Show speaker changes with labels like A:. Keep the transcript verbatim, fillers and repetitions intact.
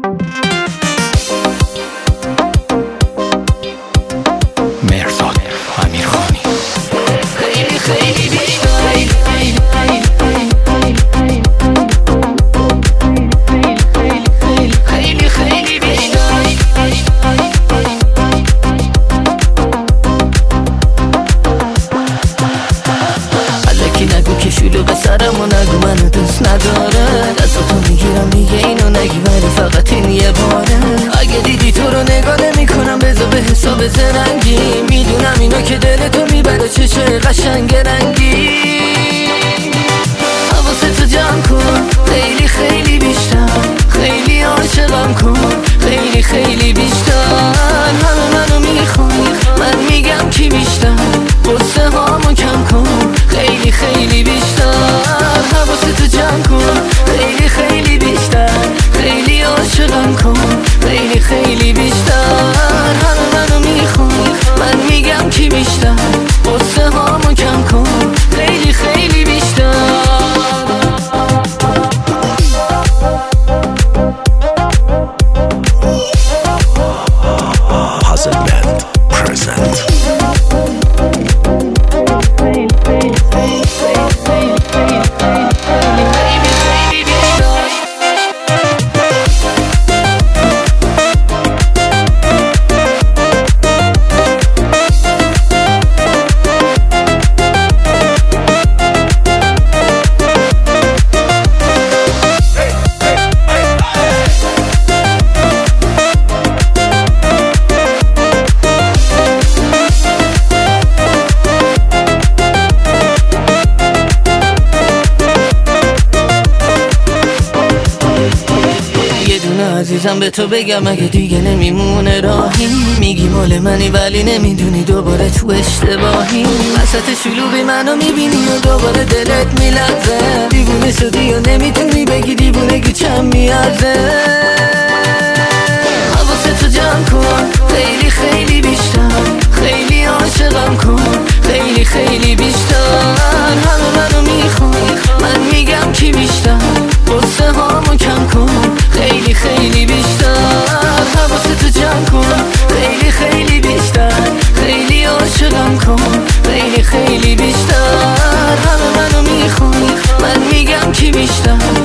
A: مرزاد امیرخانی.
B: خیلی خیلی بیشتر خیلی خیلی بیشتر الکی نگو که شلوغ سرمو نگو منو دوست نداره، دستاتو میگیرم دیگه اینو نگی ولی فقط این یه باره. اگه دیدی تو رو نگاه نمی کنم بذار به حساب زرنگی، میدونم اینو که دلتو میبره چشه قشنگ رنگی. حواستو جمع کن خیلی خیلی بیشتر، خیلی عاشقم کن خیلی خیلی بیشتر. همه منو میخوای من میگم کی بیشتر، قصه هامو کم کن خیلی خیلی بیشتر. حواستو جمع کن خیلی خیلی بیشتر، خیلی عاشقم کن خیلی خیلی بیشتر. همه منو میخوای من میگم کی بیشتر، قصه هامو کم کن خیلی خیلی بیشتر.
C: Puzzlement present.
B: عزیزم به تو بگم اگه دیگه نمیمونه راهی، میگی مال منی ولی نمیدونی دوباره تو اشتباهی. وسط شلوغی منو میبینی و دوباره دلت میلرزه، دیوونه شدی و نمیتونی بگی دیوونگی چند میارزه. حواستو جمع کن خیلی خیلی بیشتر، خیلی عاشقم کن خیلی خیلی بیشتر. همه منو میخوای من میگم کی بیشتر، قصه هامو کم کن خیلی خیلی بیشتر. حواستو جمع کن خیلی خیلی بیشتر، خیلی عاشقم کن خیلی خیلی بیشتر. همه منو میخوای من میگم کی بیشتر،